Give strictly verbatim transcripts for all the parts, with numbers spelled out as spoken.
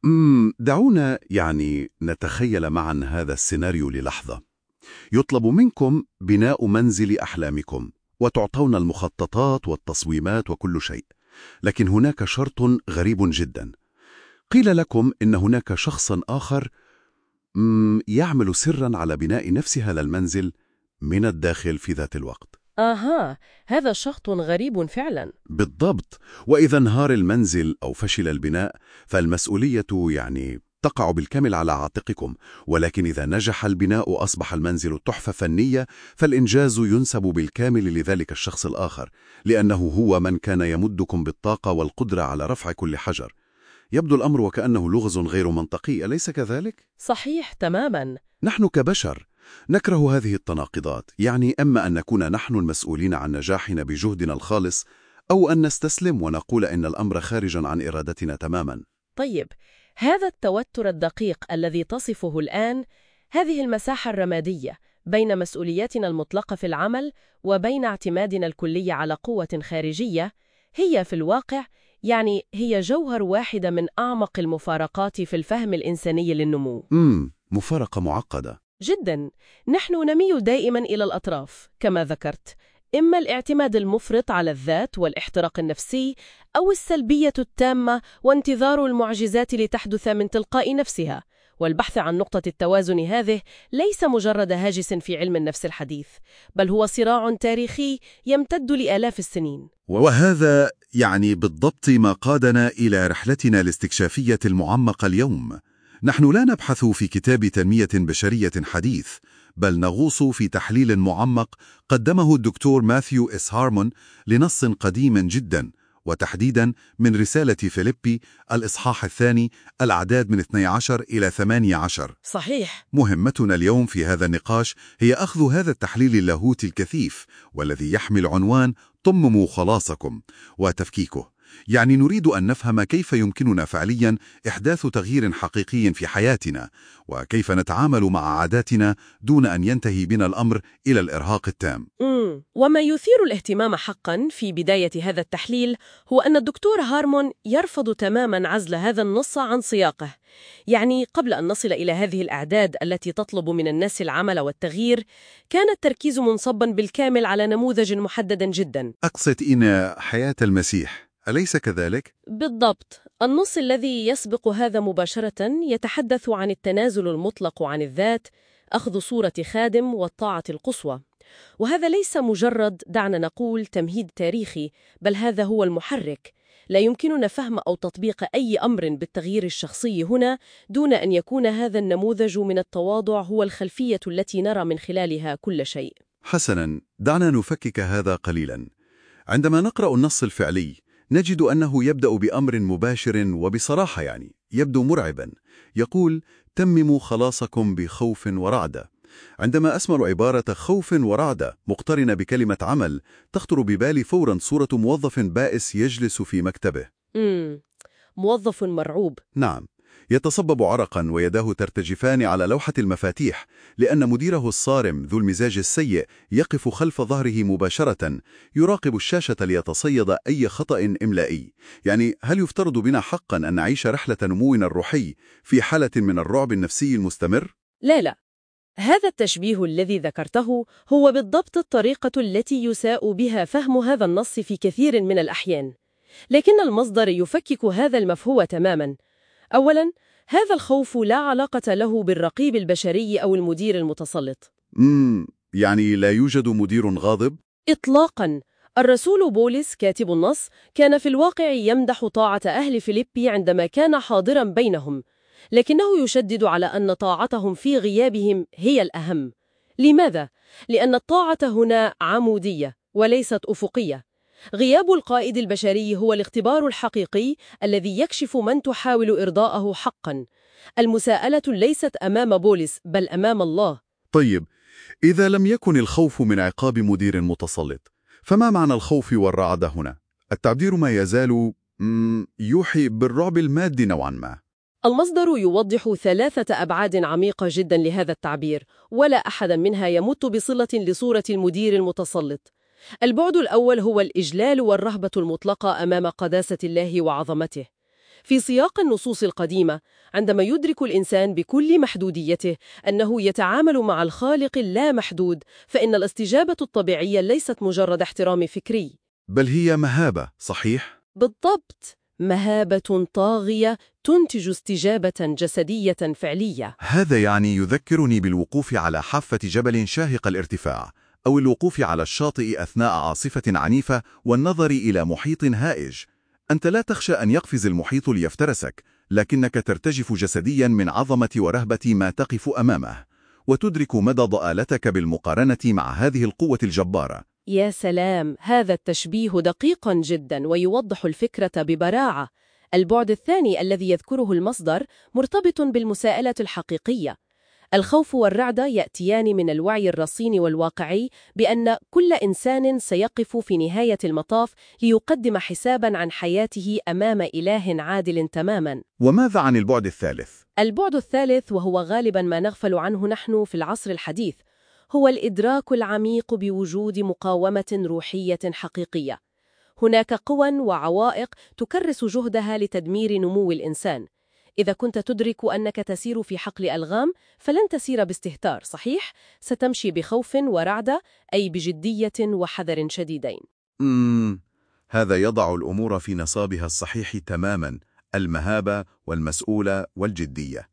مم دعونا يعني نتخيل معا هذا السيناريو للحظة. يطلب منكم بناء منزل أحلامكم، وتعطون المخططات والتصميمات وكل شيء، لكن هناك شرط غريب جدا. قيل لكم إن هناك شخصا آخر مم يعمل سرا على بناء نفس هذا المنزل من الداخل في ذات الوقت. آها، هذا شخص غريب فعلا. بالضبط. وإذا انهار المنزل أو فشل البناء فالمسؤولية يعني تقع بالكامل على عاتقكم، ولكن إذا نجح البناء أصبح المنزل تحفة فنية، فالإنجاز ينسب بالكامل لذلك الشخص الآخر، لأنه هو من كان يمدكم بالطاقة والقدرة على رفع كل حجر. يبدو الأمر وكأنه لغز غير منطقي، أليس كذلك؟ صحيح تماما. نحن كبشر نكره هذه التناقضات، يعني أما أن نكون نحن المسؤولين عن نجاحنا بجهدنا الخالص، أو أن نستسلم ونقول إن الأمر خارج عن إرادتنا تماما. طيب، هذا التوتر الدقيق الذي تصفه الآن، هذه المساحة الرمادية بين مسؤولياتنا المطلقة في العمل وبين اعتمادنا الكلي على قوة خارجية، هي في الواقع يعني هي جوهر واحدة من أعمق المفارقات في الفهم الإنساني للنمو. امم مفارقة معقدة جدا. نحن نميل دائما إلى الأطراف كما ذكرت، إما الاعتماد المفرط على الذات والاحتراق النفسي، أو السلبية التامة وانتظار المعجزات لتحدث من تلقاء نفسها. والبحث عن نقطة التوازن هذه ليس مجرد هاجس في علم النفس الحديث، بل هو صراع تاريخي يمتد لآلاف السنين. وهذا يعني بالضبط ما قادنا إلى رحلتنا الاستكشافية المعمقة اليوم. نحن لا نبحث في كتاب تنمية بشرية حديث، بل نغوص في تحليل معمق قدمه الدكتور ماثيو إس هارمون لنص قديم جدا، وتحديدا من رسالة فيليبي الإصحاح الثاني الأعداد من اثني عشر إلى ثمانية عشر. صحيح. مهمتنا اليوم في هذا النقاش هي أخذ هذا التحليل اللاهوتي الكثيف والذي يحمل عنوان طمموا خلاصكم وتفكيكه. يعني نريد أن نفهم كيف يمكننا فعليا إحداث تغيير حقيقي في حياتنا، وكيف نتعامل مع عاداتنا دون أن ينتهي بنا الأمر إلى الإرهاق التام. مم. وما يثير الاهتمام حقا في بداية هذا التحليل هو أن الدكتور هارمون يرفض تماما عزل هذا النص عن سياقه. يعني قبل أن نصل إلى هذه الأعداد التي تطلب من الناس العمل والتغيير، كان التركيز منصبا بالكامل على نموذج محدد جدا. أقصد إن حياة المسيح، أليس كذلك؟ بالضبط. النص الذي يسبق هذا مباشرة يتحدث عن التنازل المطلق عن الذات، أخذ صورة خادم والطاعة القصوى. وهذا ليس مجرد دعنا نقول تمهيد تاريخي، بل هذا هو المحرك. لا يمكننا فهم أو تطبيق أي أمر بالتغيير الشخصي هنا دون أن يكون هذا النموذج من التواضع هو الخلفية التي نرى من خلالها كل شيء. حسناً، دعنا نفكك هذا قليلاً. عندما نقرأ النص الفعلي نجد أنه يبدأ بأمر مباشر وبصراحة، يعني يبدو مرعباً. يقول تمموا خلاصكم بخوف ورعدة. عندما أسمع عبارة خوف ورعدة مقترنة بكلمة عمل، تخطر ببالي فوراً صورة موظف بائس يجلس في مكتبه. مم. موظف مرعوب. نعم، يتصبب عرقاً ويداه ترتجفان على لوحة المفاتيح، لأن مديره الصارم ذو المزاج السيء يقف خلف ظهره مباشرة يراقب الشاشة ليتصيد أي خطأ إملائي. يعني هل يفترض بنا حقاً أن نعيش رحلة نمونا الروحي في حالة من الرعب النفسي المستمر؟ لا لا، هذا التشبيه الذي ذكرته هو بالضبط الطريقة التي يساء بها فهم هذا النص في كثير من الأحيان، لكن المصدر يفكك هذا المفهوم تماماً. أولاً، هذا الخوف لا علاقة له بالرقيب البشري أو المدير المتسلط. مم. يعني لا يوجد مدير غاضب؟ إطلاقاً. الرسول بولس كاتب النص كان في الواقع يمدح طاعة أهل فيليبي عندما كان حاضراً بينهم، لكنه يشدد على أن طاعتهم في غيابهم هي الأهم. لماذا؟ لأن الطاعة هنا عمودية وليست أفقية. غياب القائد البشري هو الاختبار الحقيقي الذي يكشف من تحاول إرضاءه حقاً. المساءلة ليست أمام بولس بل أمام الله. طيب، إذا لم يكن الخوف من عقاب مدير متسلط، فما معنى الخوف والرعدة هنا؟ التعبير ما يزال يوحي بالرعب المادي نوعاً ما. المصدر يوضح ثلاثة أبعاد عميقة جدا لهذا التعبير، ولا أحد منها يمت بصلة لصورة المدير المتسلط. البعد الأول هو الإجلال والرهبة المطلقة أمام قداسة الله وعظمته. في سياق النصوص القديمة، عندما يدرك الإنسان بكل محدوديته أنه يتعامل مع الخالق اللامحدود، فإن الاستجابة الطبيعية ليست مجرد احترام فكري. بل هي مهابة، صحيح؟ بالضبط، مهابة طاغية تنتج استجابة جسدية فعلية. هذا يعني يذكرني بالوقوف على حافة جبل شاهق الارتفاع، أو الوقوف على الشاطئ أثناء عاصفة عنيفة والنظر إلى محيط هائج. أنت لا تخشى أن يقفز المحيط ليفترسك، لكنك ترتجف جسديا من عظمة ورهبة ما تقف أمامه، وتدرك مدى ضآلتك بالمقارنة مع هذه القوة الجبارة. يا سلام، هذا التشبيه دقيق جدا ويوضح الفكرة ببراعة. البعد الثاني الذي يذكره المصدر مرتبط بالمساءلة الحقيقية. الخوف والرعدة يأتيان من الوعي الرصين والواقعي بأن كل إنسان سيقف في نهاية المطاف ليقدم حساباً عن حياته أمام إله عادل تماماً. وماذا عن البعد الثالث؟ البعد الثالث، وهو غالباً ما نغفل عنه نحن في العصر الحديث، هو الإدراك العميق بوجود مقاومة روحية حقيقية. هناك قوى وعوائق تكرس جهدها لتدمير نمو الإنسان. إذا كنت تدرك أنك تسير في حقل ألغام، فلن تسير باستهتار، صحيح؟ ستمشي بخوف ورعدة، أي بجدية وحذر شديدين. مم. هذا يضع الأمور في نصابها الصحيح تماما، المهابة والمسؤولة والجدية.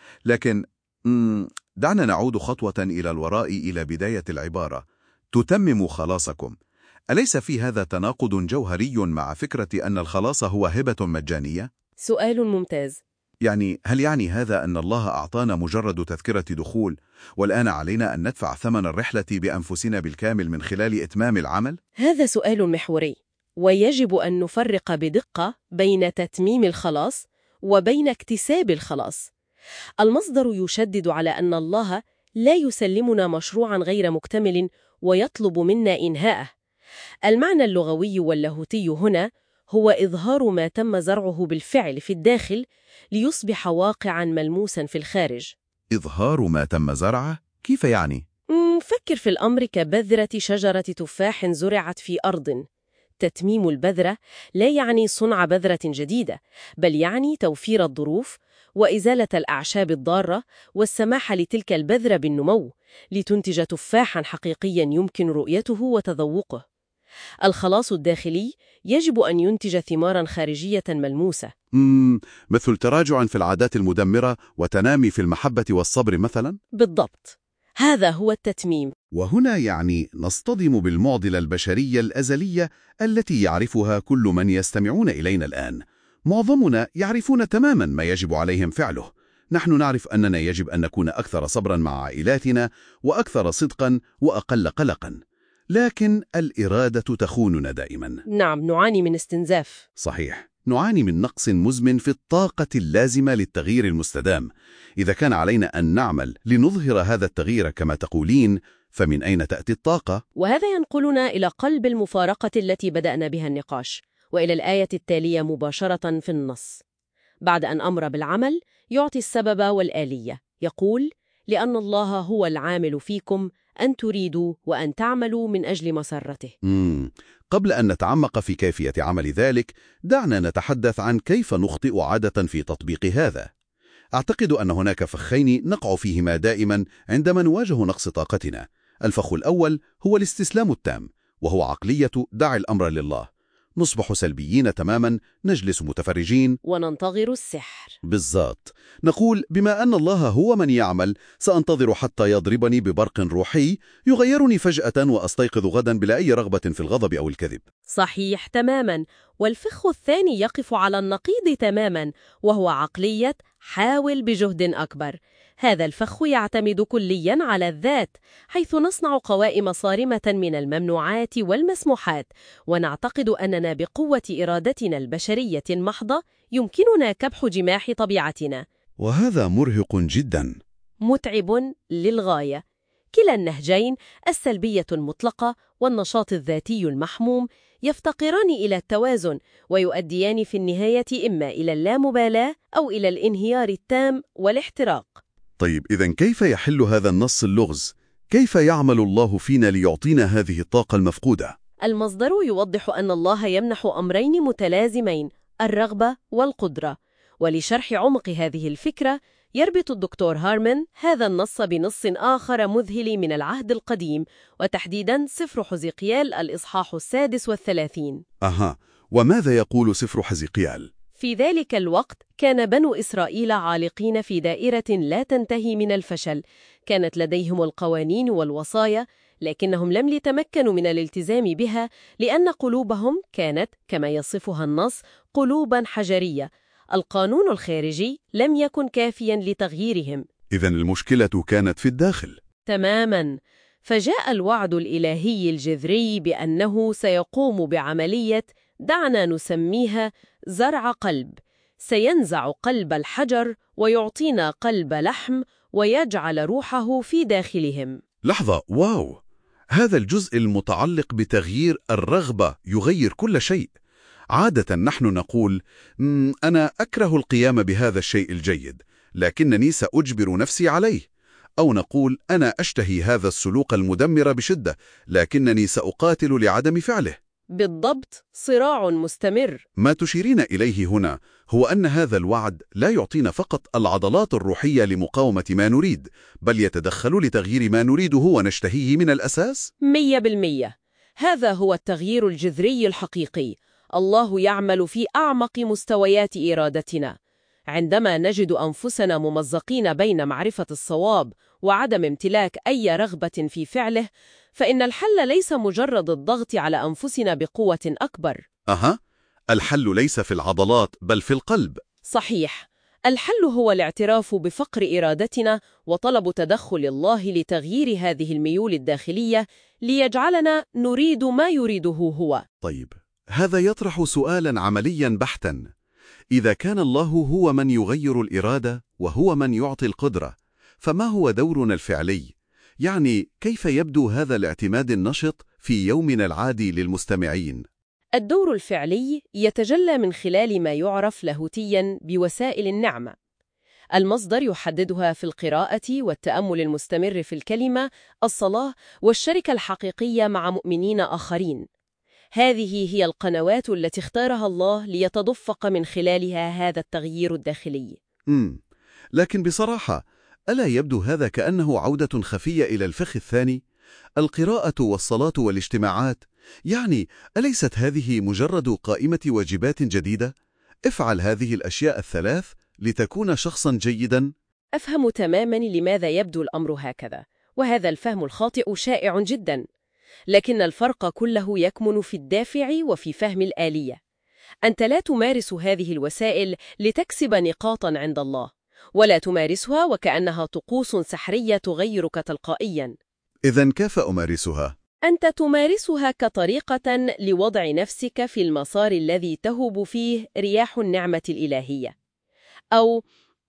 لكن مم. دعنا نعود خطوة إلى الوراء إلى بداية العبارة: تتمم خلاصكم. أليس في هذا تناقض جوهري مع فكرة أن الخلاص هو هبة مجانية؟ سؤال ممتاز. يعني هل يعني هذا أن الله أعطانا مجرد تذكرة دخول، والآن علينا أن ندفع ثمن الرحلة بأنفسنا بالكامل من خلال إتمام العمل؟ هذا سؤال محوري، ويجب أن نفرق بدقة بين تتميم الخلاص وبين اكتساب الخلاص. المصدر يشدد على أن الله لا يسلمنا مشروعاً غير مكتمل ويطلب منا إنهاءه. المعنى اللغوي واللاهوتي هنا هو إظهار ما تم زرعه بالفعل في الداخل ليصبح واقعاً ملموساً في الخارج. إظهار ما تم زرعه؟ كيف يعني؟ فكر في الأمر كبذرة شجرة تفاح زرعت في أرض. تتميم البذرة لا يعني صنع بذرة جديدة، بل يعني توفير الظروف وإزالة الأعشاب الضارة والسماح لتلك البذرة بالنمو لتنتج تفاحاً حقيقياً يمكن رؤيته وتذوقه. الخلاص الداخلي يجب أن ينتج ثماراً خارجية ملموسة. مم. مثل تراجع في العادات المدمرة وتنامي في المحبة والصبر مثلاً؟ بالضبط، هذا هو التتميم. وهنا يعني نصطدم بالمعضلة البشرية الأزلية التي يعرفها كل من يستمعون إلينا الآن. معظمنا يعرفون تماماً ما يجب عليهم فعله. نحن نعرف أننا يجب أن نكون أكثر صبراً مع عائلاتنا وأكثر صدقاً وأقل قلقاً. لكن الإرادة تخوننا دائماً. نعم، نعاني من استنزاف. صحيح، نعاني من نقص مزمن في الطاقة اللازمة للتغيير المستدام. إذا كان علينا أن نعمل لنظهر هذا التغيير كما تقولين، فمن أين تأتي الطاقة؟ وهذا ينقلنا إلى قلب المفارقة التي بدأنا بها النقاش، وإلى الآية التالية مباشرة في النص. بعد أن أمر بالعمل يعطي السبب والآلية. يقول: لأن الله هو العامل فيكم أن تريدوا وأن تعملوا من أجل مسرته. مم. قبل أن نتعمق في كيفية عمل ذلك، دعنا نتحدث عن كيف نخطئ عادة في تطبيق هذا. أعتقد أن هناك فخين نقع فيهما دائما عندما نواجه نقص طاقتنا. الفخ الأول هو الاستسلام التام، وهو عقلية دع الأمر لله. نصبح سلبيين تماما، نجلس متفرجين وننتظر السحر. بالضبط. نقول بما أن الله هو من يعمل، سأنتظر حتى يضربني ببرق روحي يغيرني فجأة وأستيقظ غدا بلا أي رغبة في الغضب أو الكذب. صحيح تماما. والفخ الثاني يقف على النقيض تماما، وهو عقلية حاول بجهد أكبر. هذا الفخ يعتمد كليا على الذات، حيث نصنع قوائم صارمة من الممنوعات والمسموحات، ونعتقد أننا بقوة إرادتنا البشرية المحضة يمكننا كبح جماح طبيعتنا. وهذا مرهق جدا، متعب للغاية. كلا النهجين، السلبية المطلقة والنشاط الذاتي المحموم، يفتقران إلى التوازن ويؤديان في النهاية إما إلى اللامبالاة أو إلى الانهيار التام والاحتراق. طيب إذن كيف يحل هذا النص اللغز؟ كيف يعمل الله فينا ليعطينا هذه الطاقة المفقودة؟ المصدر يوضح أن الله يمنح أمرين متلازمين: الرغبة والقدرة. ولشرح عمق هذه الفكرة يربط الدكتور هارمان هذا النص بنص آخر مذهل من العهد القديم، وتحديداً سفر حزقيال الإصحاح السادس والثلاثين. أها، وماذا يقول سفر حزقيال؟ في ذلك الوقت كان بنو إسرائيل عالقين في دائرة لا تنتهي من الفشل. كانت لديهم القوانين والوصايا، لكنهم لم يتمكنوا من الالتزام بها لأن قلوبهم كانت كما يصفها النص قلوباً حجرية. القانون الخارجي لم يكن كافياً لتغييرهم. إذن المشكلة كانت في الداخل. تماماً. فجاء الوعد الإلهي الجذري بأنه سيقوم بعملية دعنا نسميها زرع قلب. سينزع قلب الحجر ويعطينا قلب لحم ويجعل روحه في داخلهم. لحظة، واو! هذا الجزء المتعلق بتغيير الرغبة يغير كل شيء. عادة نحن نقول أنا أكره القيام بهذا الشيء الجيد، لكنني سأجبر نفسي عليه. أو نقول أنا أشتهي هذا السلوك المدمر بشدة، لكنني سأقاتل لعدم فعله. بالضبط، صراع مستمر. ما تشيرين إليه هنا هو أن هذا الوعد لا يعطينا فقط العضلات الروحية لمقاومة ما نريد، بل يتدخل لتغيير ما نريده ونشتهيه من الأساس؟ مية بالمية. هذا هو التغيير الجذري الحقيقي. الله يعمل في أعمق مستويات إرادتنا. عندما نجد أنفسنا ممزقين بين معرفة الصواب وعدم امتلاك أي رغبة في فعله، فإن الحل ليس مجرد الضغط على أنفسنا بقوة أكبر. أها، الحل ليس في العضلات بل في القلب. صحيح. الحل هو الاعتراف بفقر إرادتنا وطلب تدخل الله لتغيير هذه الميول الداخلية ليجعلنا نريد ما يريده هو. طيب، هذا يطرح سؤالاً عملياً بحتاً. إذا كان الله هو من يغير الإرادة وهو من يعطي القدرة، فما هو دورنا الفعلي؟ يعني كيف يبدو هذا الاعتماد النشط في يومنا العادي للمستمعين؟ الدور الفعلي يتجلى من خلال ما يعرف لاهوتياً بوسائل النعمة. المصدر يحددها في القراءة والتأمل المستمر في الكلمة، الصلاة، والشركة الحقيقية مع مؤمنين آخرين. هذه هي القنوات التي اختارها الله ليتدفق من خلالها هذا التغيير الداخلي. مم. لكن بصراحة، ألا يبدو هذا كأنه عودة خفية إلى الفخ الثاني؟ القراءة والصلاة والاجتماعات، يعني أليست هذه مجرد قائمة واجبات جديدة؟ افعل هذه الأشياء الثلاث لتكون شخصاً جيداً. أفهم تماماً لماذا يبدو الأمر هكذا، وهذا الفهم الخاطئ شائع جداً. لكن الفرق كله يكمن في الدافع وفي فهم الآلية. أنت لا تمارس هذه الوسائل لتكسب نقاطاً عند الله، ولا تمارسها وكأنها طقوس سحرية تغيرك تلقائياً. إذن كيف أمارسها؟ أنت تمارسها كطريقة لوضع نفسك في المسار الذي تهب فيه رياح النعمة الإلهية. أو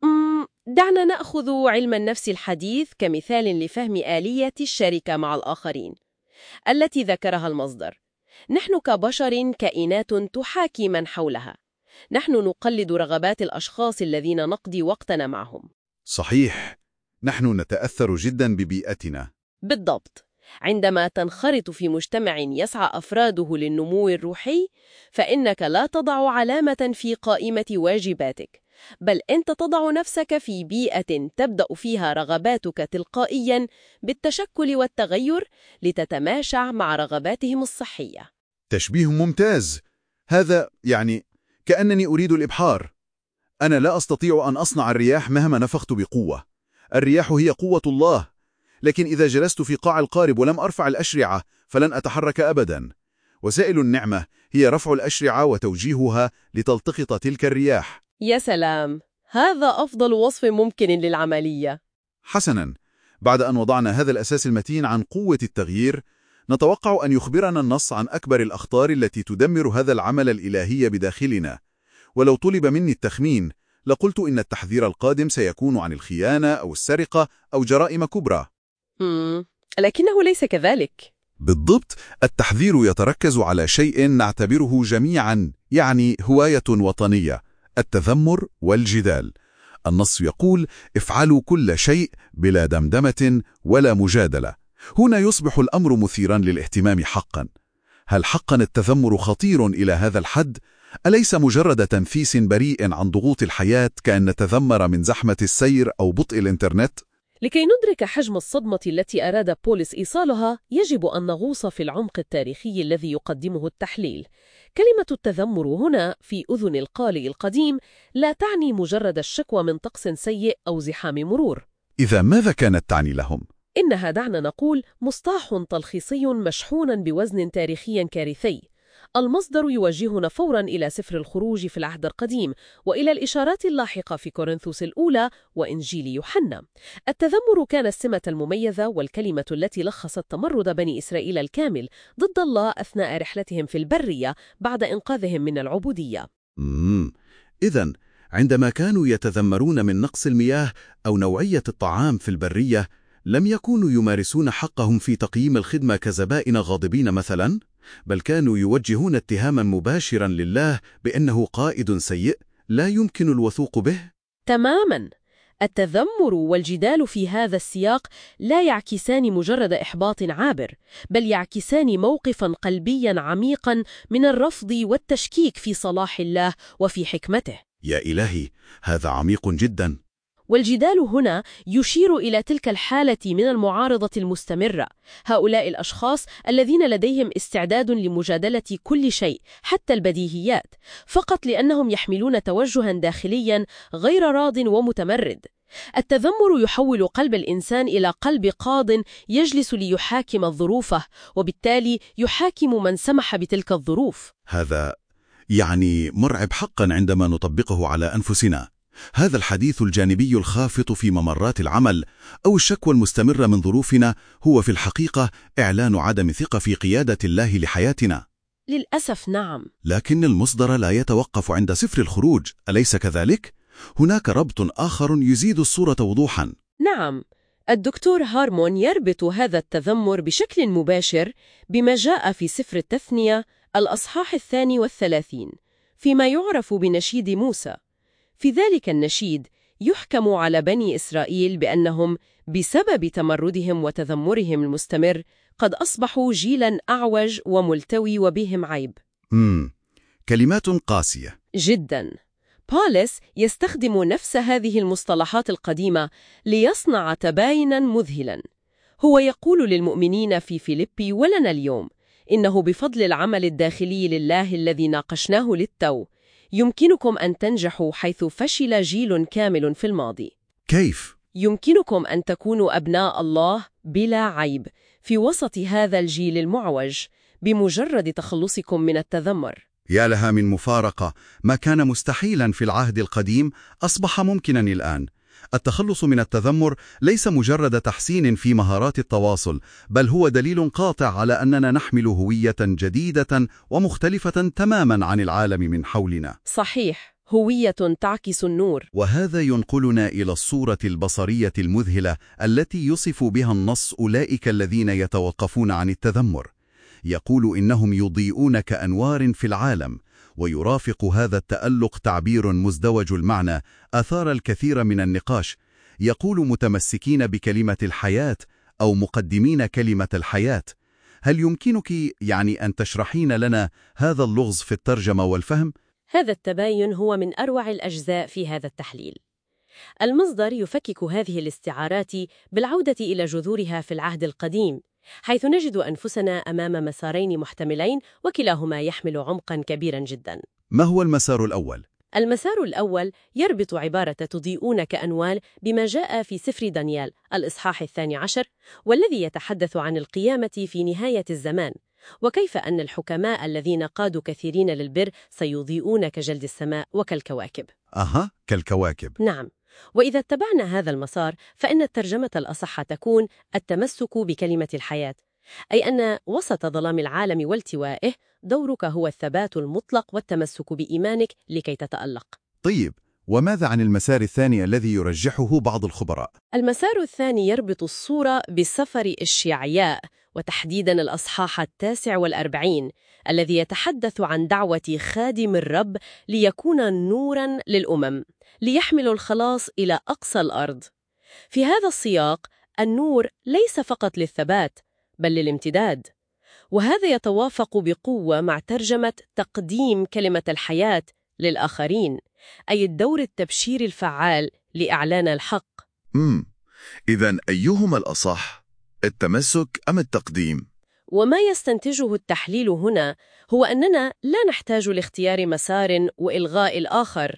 دعنا نأخذ علم النفس الحديث كمثال لفهم آلية الشركة مع الآخرين التي ذكرها المصدر. نحن كبشر كائنات تحاكي من حولها. نحن نقلد رغبات الأشخاص الذين نقضي وقتنا معهم. صحيح، نحن نتأثر جدا ببيئتنا. بالضبط. عندما تنخرط في مجتمع يسعى أفراده للنمو الروحي، فإنك لا تضع علامة في قائمة واجباتك، بل أنت تضع نفسك في بيئة تبدأ فيها رغباتك تلقائياً بالتشكل والتغير لتتماشى مع رغباتهم الصحية. تشبيه ممتاز. هذا يعني كأنني أريد الإبحار. أنا لا أستطيع أن أصنع الرياح مهما نفخت بقوة. الرياح هي قوة الله، لكن إذا جلست في قاع القارب ولم أرفع الأشرعة فلن أتحرك أبداً. وسائل النعمة هي رفع الأشرعة وتوجيهها لتلتقط تلك الرياح. يا سلام، هذا أفضل وصف ممكن للعملية. حسناً، بعد أن وضعنا هذا الأساس المتين عن قوة التغيير، نتوقع أن يخبرنا النص عن أكبر الأخطار التي تدمر هذا العمل الإلهي بداخلنا. ولو طلب مني التخمين لقلت إن التحذير القادم سيكون عن الخيانة أو السرقة أو جرائم كبرى. مم. لكنه ليس كذلك. بالضبط، التحذير يتركز على شيء نعتبره جميعاً، يعني هواية وطنية: التذمر والجدال. النص يقول: افعلوا كل شيء بلا دمدمة ولا مجادلة. هنا يصبح الأمر مثيراً للاهتمام حقاً. هل حقاً التذمر خطير إلى هذا الحد؟ أليس مجرد تنفيس بريء عن ضغوط الحياة كأن نتذمر من زحمة السير أو بطء الإنترنت؟ لكي ندرك حجم الصدمة التي أراد بولس إيصالها، يجب أن نغوص في العمق التاريخي الذي يقدمه التحليل. كلمة التذمر هنا في أذن القارئ القديم لا تعني مجرد الشكوى من طقس سيء أو زحام مرور. إذا ماذا كانت تعني لهم؟ إنها، دعنا نقول، مصطلح تلخيصي مشحون بوزن تاريخي كارثي. المصدر يوجهنا فوراً إلى سفر الخروج في العهد القديم وإلى الإشارات اللاحقة في كورنثوس الأولى وإنجيل يوحنا. التذمر كان السمة المميزة والكلمة التي لخصت تمرد بني إسرائيل الكامل ضد الله أثناء رحلتهم في البرية بعد إنقاذهم من العبودية. مم. إذن عندما كانوا يتذمرون من نقص المياه أو نوعية الطعام في البرية، لم يكونوا يمارسون حقهم في تقييم الخدمة كزبائن غاضبين مثلاً، بل كانوا يوجهون اتهاما مباشرا لله بأنه قائد سيء لا يمكن الوثوق به. تماما. التذمر والجدال في هذا السياق لا يعكسان مجرد إحباط عابر، بل يعكسان موقفا قلبيا عميقا من الرفض والتشكيك في صلاح الله وفي حكمته. يا إلهي، هذا عميق جدا. والجدال هنا يشير إلى تلك الحالة من المعارضة المستمرة. هؤلاء الأشخاص الذين لديهم استعداد لمجادلة كل شيء حتى البديهيات، فقط لأنهم يحملون توجها داخليا غير راض ومتمرد. التذمر يحول قلب الإنسان إلى قلب قاض يجلس ليحاكم ظروفه، وبالتالي يحاكم من سمح بتلك الظروف. هذا يعني مرعب حقا عندما نطبقه على أنفسنا. هذا الحديث الجانبي الخافت في ممرات العمل أو الشكوى المستمرة من ظروفنا هو في الحقيقة إعلان عدم ثقة في قيادة الله لحياتنا. للأسف نعم. لكن المصدر لا يتوقف عند سفر الخروج، أليس كذلك؟ هناك ربط آخر يزيد الصورة وضوحا. نعم، الدكتور هارمون يربط هذا التذمر بشكل مباشر بما جاء في سفر التثنية الأصحاح الثاني والثلاثين فيما يعرف بنشيد موسى. في ذلك النشيد يحكم على بني إسرائيل بأنهم بسبب تمردهم وتذمرهم المستمر قد أصبحوا جيلاً أعوج وملتوي وبهم عيب. مم. كلمات قاسية جداً. بولس يستخدم نفس هذه المصطلحات القديمة ليصنع تبايناً مذهلاً. هو يقول للمؤمنين في فيليبي ولنا اليوم إنه بفضل العمل الداخلي لله الذي ناقشناه للتو يمكنكم أن تنجحوا حيث فشل جيل كامل في الماضي. كيف؟ يمكنكم أن تكونوا أبناء الله بلا عيب في وسط هذا الجيل المعوج بمجرد تخلصكم من التذمر. يا لها من مفارقة، ما كان مستحيلا في العهد القديم أصبح ممكنا الآن. التخلص من التذمر ليس مجرد تحسين في مهارات التواصل، بل هو دليل قاطع على أننا نحمل هوية جديدة ومختلفة تماما عن العالم من حولنا. صحيح، هوية تعكس النور. وهذا ينقلنا إلى الصورة البصرية المذهلة التي يصف بها النص أولئك الذين يتوقفون عن التذمر. يقول إنهم يضيئون كأنوار في العالم، ويرافق هذا التألق تعبير مزدوج المعنى أثار الكثير من النقاش. يقول متمسكين بكلمة الحياة أو مقدمين كلمة الحياة. هل يمكنك يعني أن تشرحين لنا هذا اللغز في الترجمة والفهم؟ هذا التباين هو من أروع الأجزاء في هذا التحليل. المصدر يفكك هذه الاستعارات بالعودة إلى جذورها في العهد القديم، حيث نجد أنفسنا أمام مسارين محتملين وكلاهما يحمل عمقاً كبيراً جداً. ما هو المسار الأول؟ المسار الأول يربط عبارة تضيئون كأنوار بما جاء في سفر دانيال الإصحاح الثاني عشر، والذي يتحدث عن القيامة في نهاية الزمان، وكيف أن الحكماء الذين قادوا كثيرين للبر سيضيئون كجلد السماء وكالكواكب. أها، كالكواكب. نعم. وإذا اتبعنا هذا المسار فإن الترجمة الأصح تكون التمسك بكلمة الحياة، أي أن وسط ظلام العالم والتوائه دورك هو الثبات المطلق والتمسك بإيمانك لكي تتألق. طيب، وماذا عن المسار الثاني الذي يرجحه بعض الخبراء؟ المسار الثاني يربط الصورة بسفر إشعياء، وتحديداً الأصحاح التاسع والأربعين الذي يتحدث عن دعوة خادم الرب ليكون نوراً للأمم ليحمل الخلاص إلى أقصى الأرض. في هذا السياق النور ليس فقط للثبات بل للامتداد، وهذا يتوافق بقوة مع ترجمة تقديم كلمة الحياة للآخرين، أي الدور التبشيري الفعال لإعلان الحق. امم إذن أيهما الأصح؟ التمسك أم التقديم؟ وما يستنتجه التحليل هنا هو أننا لا نحتاج لاختيار مسار وإلغاء الآخر،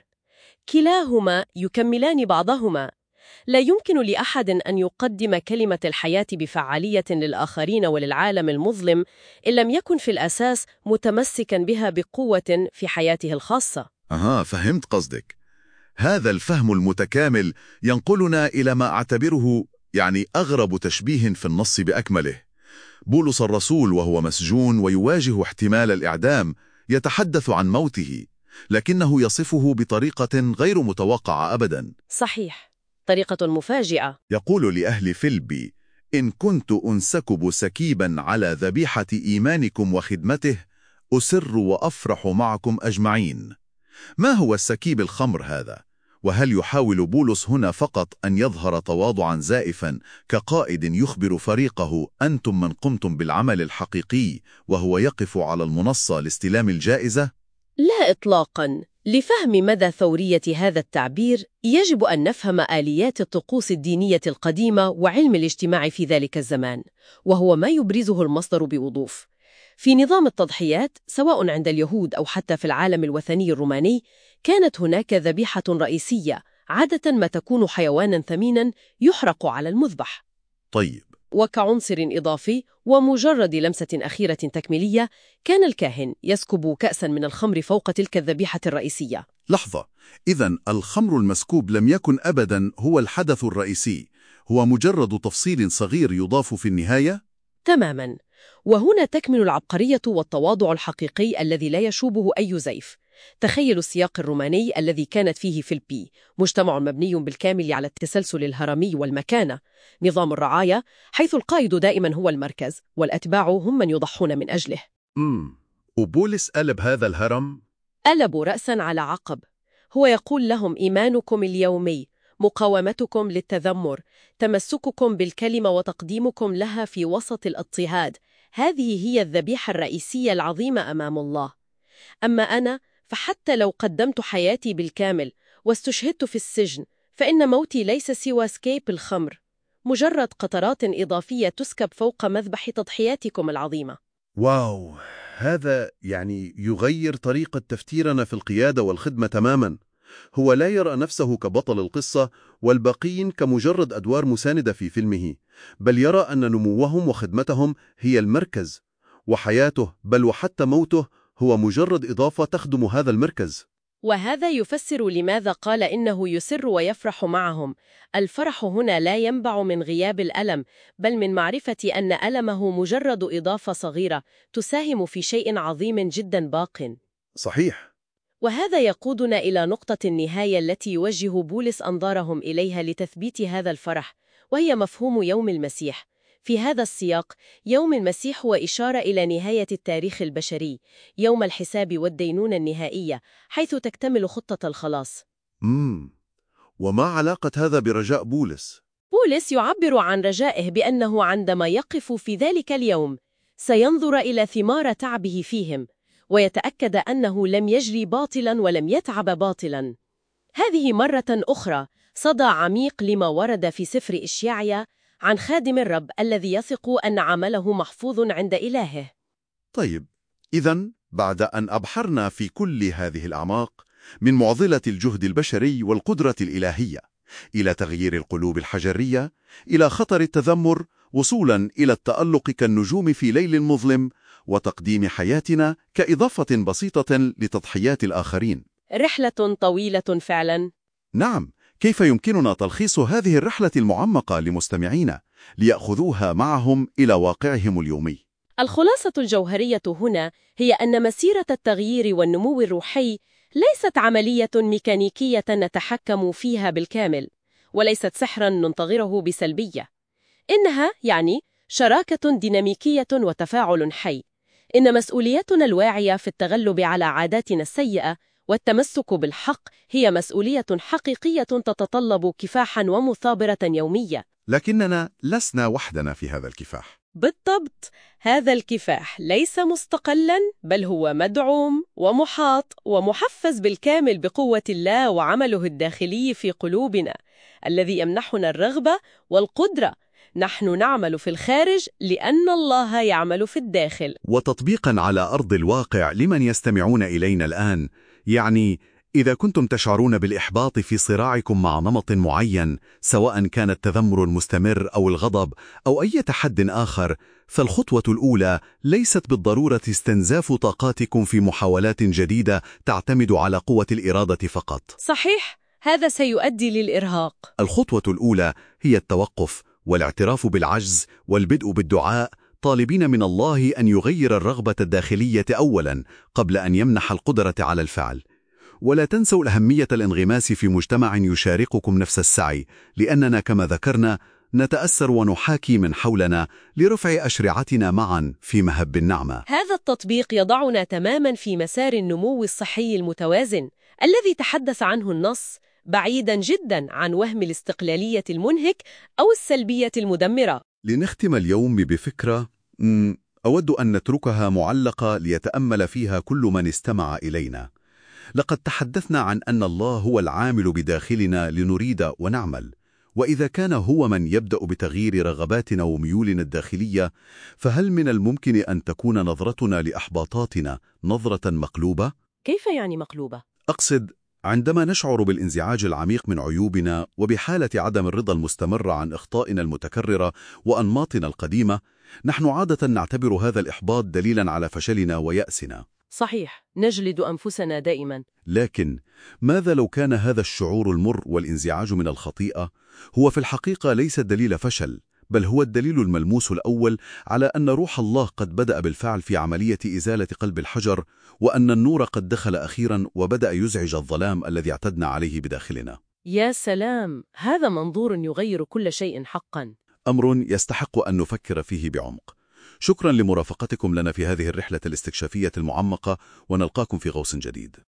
كلاهما يكملان بعضهما. لا يمكن لأحد أن يقدم كلمة الحياة بفعالية للآخرين وللعالم المظلم إن لم يكن في الأساس متمسكاً بها بقوة في حياته الخاصة. أها، فهمت قصدك. هذا الفهم المتكامل ينقلنا إلى ما أعتبره يعني أغرب تشبيه في النص بأكمله. بولس الرسول وهو مسجون ويواجه احتمال الإعدام يتحدث عن موته، لكنه يصفه بطريقة غير متوقعة أبداً. صحيح، طريقة مفاجئة. يقول لأهل فيلبي: إن كنت أنسكب سكيباً على ذبيحة إيمانكم وخدمته أسر وأفرح معكم أجمعين. ما هو السكيب الخمر هذا؟ وهل يحاول بولس هنا فقط أن يظهر تواضعاً زائفاً كقائد يخبر فريقه أنتم من قمتم بالعمل الحقيقي وهو يقف على المنصة لاستلام الجائزة؟ لا إطلاقاً. لفهم مدى ثورية هذا التعبير يجب أن نفهم آليات الطقوس الدينية القديمة وعلم الاجتماع في ذلك الزمان، وهو ما يبرزه المصدر بوضوح. في نظام التضحيات سواء عند اليهود أو حتى في العالم الوثني الروماني، كانت هناك ذبيحة رئيسية، عادة ما تكون حيوانا ثمينا يحرق على المذبح. طيب. وكعنصر إضافي ومجرد لمسة أخيرة تكميلية، كان الكاهن يسكب كأسا من الخمر فوق تلك الذبيحة الرئيسية. لحظة، إذن الخمر المسكوب لم يكن أبدا هو الحدث الرئيسي، هو مجرد تفصيل صغير يضاف في النهاية؟ تماما. وهنا تكمن العبقرية والتواضع الحقيقي الذي لا يشوبه أي زيف. تخيلوا السياق الروماني الذي كانت فيه فيلبي، مجتمع مبني بالكامل على التسلسل الهرمي والمكانة، نظام الرعاية حيث القائد دائما هو المركز والأتباع هم من يضحون من أجله. امم وبولس قلب هذا الهرم؟ قلبوا رأسا على عقب. هو يقول لهم: إيمانكم اليومي، مقاومتكم للتذمر، تمسككم بالكلمة وتقديمكم لها في وسط الاضطهاد، هذه هي الذبيحة الرئيسية العظيمة أمام الله. أما أنا فحتى لو قدمت حياتي بالكامل واستشهدت في السجن، فإن موتي ليس سوى سكيب الخمر، مجرد قطرات إضافية تسكب فوق مذبح تضحياتكم العظيمة. واو، هذا يعني يغير طريقة تفكيرنا في القيادة والخدمة تماما. هو لا يرى نفسه كبطل القصة والباقين كمجرد أدوار مساندة في فيلمه، بل يرى أن نموهم وخدمتهم هي المركز، وحياته بل وحتى موته هو مجرد إضافة تخدم هذا المركز. وهذا يفسر لماذا قال إنه يسر ويفرح معهم. الفرح هنا لا ينبع من غياب الألم، بل من معرفة أن ألمه مجرد إضافة صغيرة تساهم في شيء عظيم جدا باق. صحيح. وهذا يقودنا إلى نقطة النهاية التي يوجه بولس أنظارهم إليها لتثبيت هذا الفرح، وهي مفهوم يوم المسيح. في هذا السياق، يوم المسيح هو إشارة إلى نهاية التاريخ البشري، يوم الحساب والدينونة النهائية، حيث تكتمل خطة الخلاص. مم. وما علاقة هذا برجاء بولس؟ بولس يعبر عن رجائه بأنه عندما يقف في ذلك اليوم سينظر إلى ثمار تعبه فيهم، ويتأكد أنه لم يجري باطلاً ولم يتعب باطلاً. هذه مرة أخرى صدى عميق لما ورد في سفر إشعياء عن خادم الرب الذي يثق أن عمله محفوظ عند إلهه. طيب، إذن بعد أن أبحرنا في كل هذه الأعماق، من معضلة الجهد البشري والقدرة الإلهية إلى تغيير القلوب الحجرية، إلى خطر التذمر، وصولاً إلى التألق كالنجوم في ليل مظلم، وتقديم حياتنا كإضافة بسيطة لتضحيات الآخرين. رحلة طويلة فعلاً. نعم، كيف يمكننا تلخيص هذه الرحلة المعمقة لمستمعينا ليأخذوها معهم إلى واقعهم اليومي؟ الخلاصة الجوهرية هنا هي أن مسيرة التغيير والنمو الروحي ليست عملية ميكانيكية نتحكم فيها بالكامل، وليست سحراً ننتظره بسلبية. إنها يعني شراكة ديناميكية وتفاعل حي. إن مسؤوليتنا الواعية في التغلب على عاداتنا السيئة والتمسك بالحق هي مسؤولية حقيقية تتطلب كفاحاً ومثابرة يومية. لكننا لسنا وحدنا في هذا الكفاح. بالضبط، هذا الكفاح ليس مستقلاً، بل هو مدعوم ومحاط ومحفز بالكامل بقوة الله وعمله الداخلي في قلوبنا، الذي يمنحنا الرغبة والقدرة. نحن نعمل في الخارج لأن الله يعمل في الداخل. وتطبيقاً على أرض الواقع لمن يستمعون إلينا الآن، يعني إذا كنتم تشعرون بالإحباط في صراعكم مع نمط معين، سواء كان التذمر المستمر أو الغضب أو أي تحد آخر، فالخطوة الأولى ليست بالضرورة استنزاف طاقاتكم في محاولات جديدة تعتمد على قوة الإرادة فقط. صحيح، هذا سيؤدي للإرهاق. الخطوة الأولى هي التوقف والاعتراف بالعجز والبدء بالدعاء، طالبين من الله أن يغير الرغبة الداخلية أولاً قبل أن يمنح القدرة على الفعل. ولا تنسوا الأهمية الانغماس في مجتمع يشارككم نفس السعي، لأننا كما ذكرنا نتأثر ونحاكي من حولنا لرفع أشرعتنا معا في مهب النعمة. هذا التطبيق يضعنا تماما في مسار النمو الصحي المتوازن الذي تحدث عنه النص، بعيدا جدا عن وهم الاستقلالية المنهك أو السلبية المدمرة. لنختم اليوم بفكرة أود أن نتركها معلقة ليتأمل فيها كل من استمع إلينا. لقد تحدثنا عن أن الله هو العامل بداخلنا لنريد ونعمل، وإذا كان هو من يبدأ بتغيير رغباتنا وميولنا الداخلية، فهل من الممكن أن تكون نظرتنا لأحباطاتنا نظرة مقلوبة؟ كيف يعني مقلوبة؟ أقصد عندما نشعر بالانزعاج العميق من عيوبنا وبحالة عدم الرضا المستمر عن أخطائنا المتكررة وأنماطنا القديمة، نحن عادة نعتبر هذا الإحباط دليلاً على فشلنا ويأسنا. صحيح، نجلد أنفسنا دائما. لكن ماذا لو كان هذا الشعور المر والانزعاج من الخطيئة هو في الحقيقة ليس دليل فشل، بل هو الدليل الملموس الأول على أن روح الله قد بدأ بالفعل في عملية إزالة قلب الحجر، وأن النور قد دخل أخيرا وبدأ يزعج الظلام الذي اعتدنا عليه بداخلنا. يا سلام، هذا منظور يغير كل شيء حقا. أمر يستحق أن نفكر فيه بعمق. شكرا لمرافقتكم لنا في هذه الرحلة الاستكشافية المعمقة، ونلقاكم في غوص جديد.